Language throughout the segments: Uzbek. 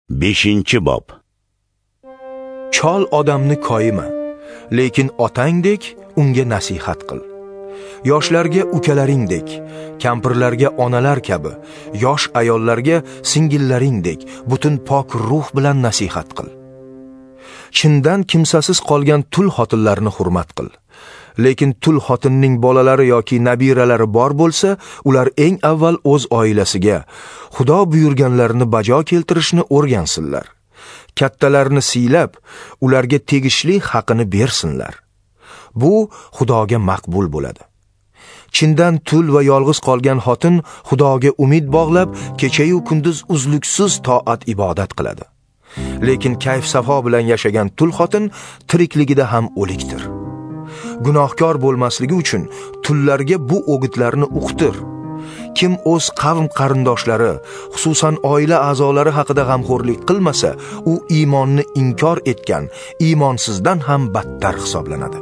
5-bob. Chol odamni koyima, lekin otangdek unga nasihat qil. Yoshlarga ukalaringdek, kampirlarga onalar kabi, yosh ayollarga singillaringdek butun pok ruh bilan nasihat qil. Chindan kimsasiz qolgan tul xotinlarni hurmat qil. Lekin tul xotinning bolalari yoki nabiralari bor bo'lsa, ular eng avval o'z oilasiga Xudo buyurganlarini bajo keltirishni o'rgansinlar. Kattalarni siylab, ularga tegishli haqini bersinlar. Bu Xudoga maqbul bo'ladi. Chindan tul va yolg'iz qolgan xotin Xudoga umid bog'lab, kecha-yu kunduz uzluksiz toat ibodat qiladi. Lekin kayf safo bilan yashagan tul xotin tirikligida ham o'likdir. Gunohkor bo'lmasligi uchun tullarga bu o'gitlarni uqtir. Kim o'z qavm qarindoshlari, xususan oila a'zolari haqida g'amxo'rlik qilmasa, u iymonni inkor etgan, iymonsizdan ham battar hisoblanadi.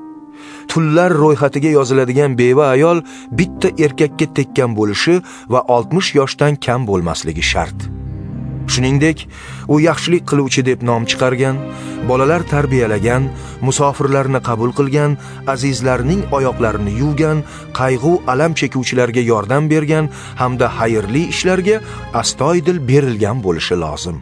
Tullar ro'yxatiga yoziladigan beva ayol bitta erkakka tekkan bo'lishi va 60 yoshdan kam bo'lmasligi shart. Shuningdek, u yaxshilik qiluvchi deb nom chiqargan, bolalar tarbiyalagan, musofirlarni qabul qilgan, azizlarning oyoqlarini yuvgan, qayg'u alam chekuvchilarga yordam bergan hamda xayrli ishlarga astoydil berilgan bo'lishi lozim.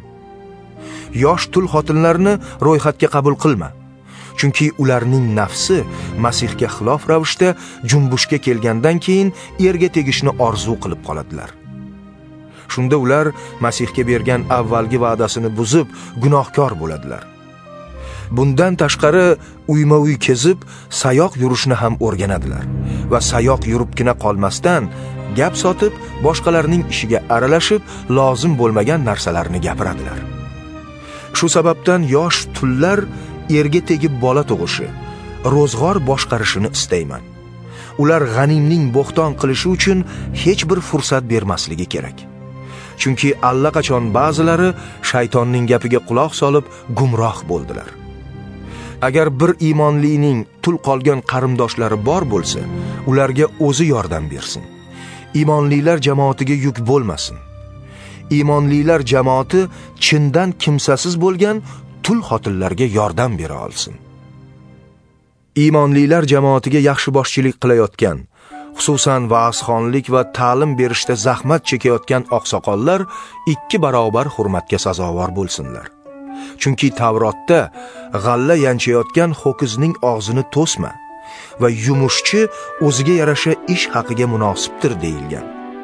Yosh tul xotinlarni ro'yxatga qabul qilma. Chunki ularning nafsi Masihga xilof ravishda jumbushga kelgandan keyin erga tegishni orzu qilib qoladilar. Shunda ular Masihga bergan avvalgi va'dasini buzib, gunohkor bo'ladilar. Bundan tashqari uyma-uy kezib, sayoq yurishni ham o'rganadilar va sayoq yuribgina qolmasdan gap sotib, boshqalarning ishiga aralashib, lozim bo'lmagan narsalarni gapiradilar. Shu sababdan yosh tullar erga tegib bola tug'ishi, ro'zg'or boshqarishini istayman. Ular g'animning bo'xton qilishi uchun hech bir fursat bermasligi kerak. Chunki allaqachon ba'zilari shaytonning gapiga quloq solib gumroh bo'ldilar. Agar bir iymonlining tul qolgan qarindoshlari bor bo'lsa, ularga o'zi yordam bersin. Iymonlilar jamoatiga yuk bo'lmasin. Iymonlilar jamoati chindan kimsasiz bo'lgan tul xotinlarga yordam bera olsin. Iymonlilar jamoatiga yaxshi boshchilik qilayotgan, xususan va'zxonlik va ta'lim berishda zahmat chekayotgan oqsoqollar 2 barobar hurmatga sazovor bo'lsinlar. Chunki Tavrotda g'alla yanchayotgan ho'kizning og'zini to'sma va yumushchi o'ziga yarasha ish haqiga munosibdir deyilgan.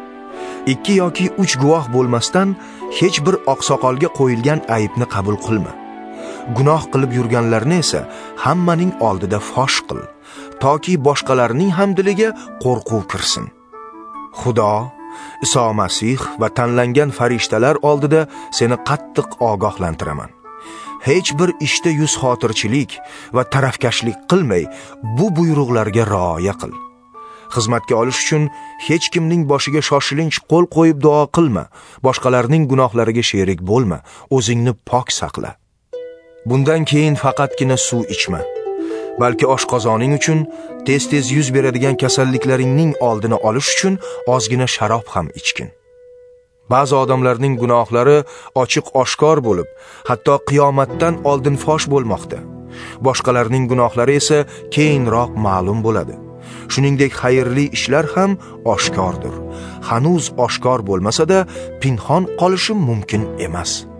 2 yoki 3 guvoh bo'lmasdan hech bir oqsoqolga qo'yilgan aybni qabul qilma. Gunoh qilib yurganlarni esa hammaning oldida fosh qil, toki boshqalarning ham diliga qo'rquv kirsin. Xudo, Iso Masih va tanlangan farishtalar oldida seni qattiq ogohlantiraman. Hech bir ishda yuz xotirchilik va tarafkashlik qilmay, bu buyruqlarga rioya qil. Xizmatga olish uchun hech kimning boshiga shoshilinch qo'l qo'yib duo qilma, boshqalarning gunohlariga sherik bo'lma, o'zingni pok saqla. Bundan keyin faqatgina suv ichma, balki oshqozoning uchun, tez-tez yuz beradigan kasalliklaringning oldini olish uchun ozgina sharob ham ichgin. Ba'zi odamlarning gunohlari ochiq oshkor bo'lib, hatto qiyomatdan oldin fosh bo'lmoqda. Boshqalarning gunohlari esa keyinroq ma'lum bo'ladi. Shuningdek, xayrli ishlar ham oshkordir. Hanuz oshkor bo'lmasa-da, pinhon qolishi mumkin emas.